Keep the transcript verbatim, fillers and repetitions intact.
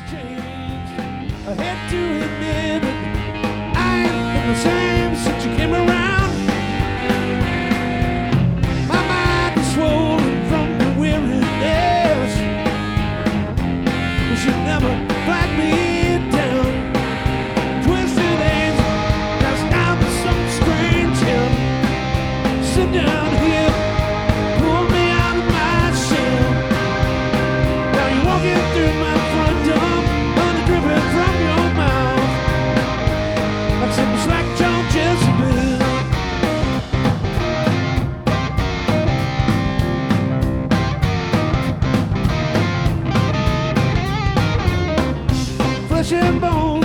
changed. I had to admit it. I ain't been the same since you came around. My mind is swollen from the weariness. You should never flag me down. Twisted ends has now been some strange hell. Sit down here, pull me out of my shell. Now you're walking through my front door, honey dripping from your mouth, like some slack jawed Jezebel. Flesh and bone,